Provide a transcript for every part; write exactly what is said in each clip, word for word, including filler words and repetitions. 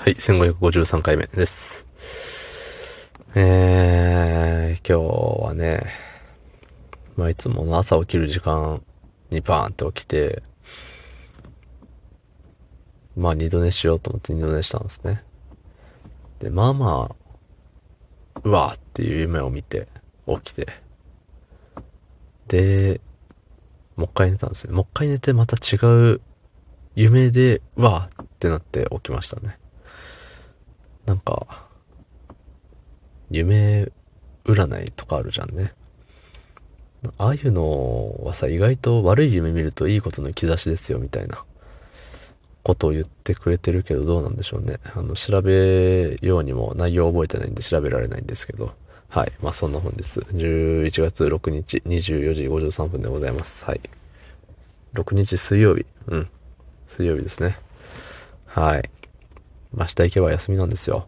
はい、せんごひゃくごじゅうさんかいめです。えー、今日はね、まあいつもの朝起きる時間にバーンって起きて、まあ二度寝しようと思って二度寝したんですね。で、まあまあ、うわーっていう夢を見て起きて、で、もう一回寝たんですね。もう一回寝てまた違う夢で、うわーってなって起きましたね。なんか、夢占いとかあるじゃんね。ああいうのはさ、意外と悪い夢見るといいことの兆しですよみたいなことを言ってくれてるけど、どうなんでしょうね。あの、調べようにも内容覚えてないんで調べられないんですけど。はい。まあ、そんな本日、じゅういちがつろくにち、にじゅうよじごじゅうさんぷんでございます。はい。ろくにち水曜日。うん。水曜日ですね。はい。明日行けば休みなんですよ。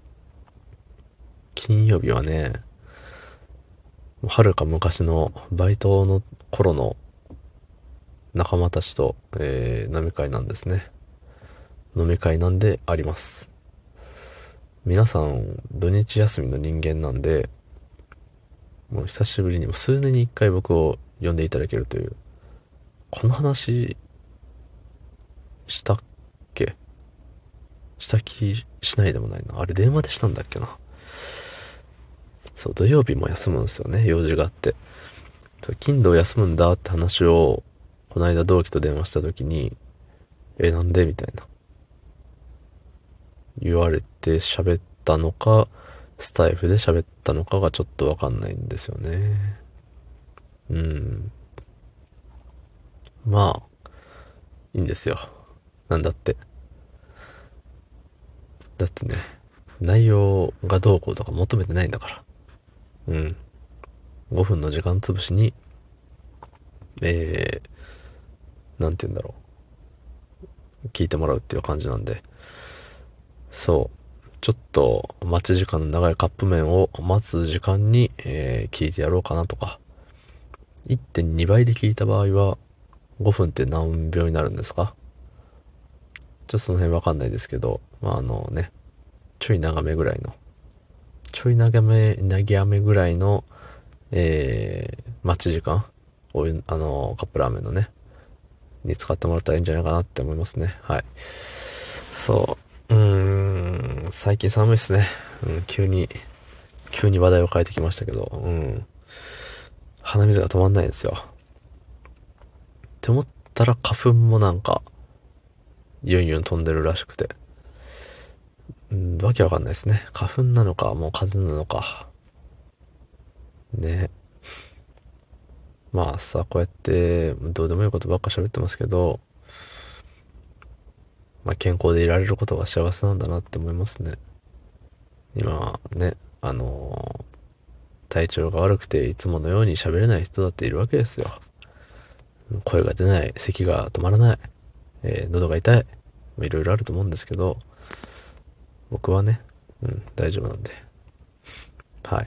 金曜日はね、はるか昔のバイトの頃の仲間たちと、えー飲み会なんですね。飲み会なんであります。皆さん土日休みの人間なんで、もう久しぶりにも数年に一回僕を呼んでいただけるという、この話したっけ？した気しないでもないな。あれ電話でしたんだっけな。そう、土曜日も休むんですよね、用事があって。そう、金土休むんだって話をこの間同期と電話した時に、えなんでみたいな言われて喋ったのか、スタイフで喋ったのかがちょっとわかんないんですよね。うん。まあ、いいんですよ。なんだって。だってね、内容がどうこうとか求めてないんだから。うん。ごふんの時間潰しに、えー、なんて言うんだろう。聞いてもらうっていう感じなんで。そう。ちょっと待ち時間の長いカップ麺を待つ時間に、えー聞いてやろうかなとか。いってんにばいで聞いた場合は、ごふんって何秒になるんですか？ちょっとその辺わかんないですけど、まああのね、ちょい長めぐらいの、ちょい長め、長めぐらいの、えー、待ち時間お湯、あの、カップラーメンのね、に使ってもらったらいいんじゃないかなって思いますね。はい。そう。うーん、最近寒いっすね。うん、急に、急に話題を変えてきましたけど、うん。鼻水が止まんないんですよ。って思ったら花粉もなんか、ユンユン飛んでるらしくて。うん、わけわかんないですね。花粉なのか、もう風邪なのか。ね。まあさ、こうやって、どうでもいいことばっか喋ってますけど、まあ健康でいられることが幸せなんだなって思いますね。今ね、あのー体調が悪くていつものように喋れない人だっているわけですよ。声が出ない、咳が止まらない、えー喉が痛い、いろいろあると思うんですけど、僕はね、うん、大丈夫なんで。はい。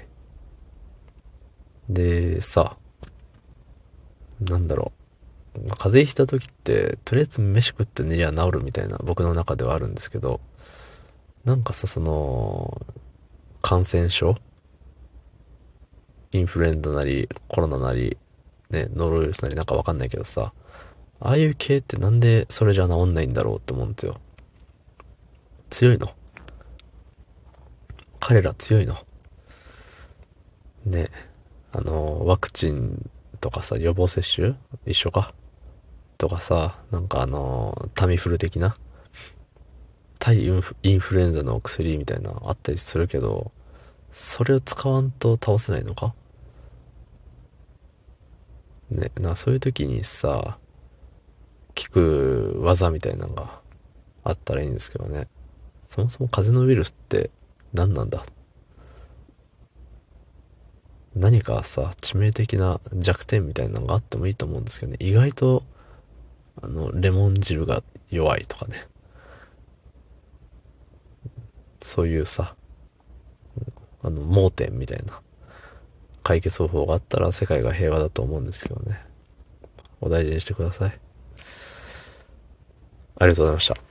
で、さ、なんだろう。風邪ひいた時って、とりあえず飯食って寝りゃ治るみたいな僕の中ではあるんですけど、なんかさ、その、感染症インフルエンザなり、コロナなり、ね、ノロウイルスなりなんかわかんないけどさ、ああいう系ってなんでそれじゃ治んないんだろうって思うんですよ。強いの？彼ら強いの？ね、あの、ワクチンとかさ、予防接種一緒かとかさ、なんかあの、タミフル的な対インフインフルエンザの薬みたいなのあったりするけど、それを使わんと倒せないのかね。な、そういう時にさ、効く技みたいなのがあったらいいんですけどね。そもそも風邪のウイルスって何なんだ？何かさ、致命的な弱点みたいなのがあってもいいと思うんですけどね。意外と、あの、レモン汁が弱いとかね。そういうさ、あの、盲点みたいな解決方法があったら世界が平和だと思うんですけどね。お大事にしてください。ありがとうございました。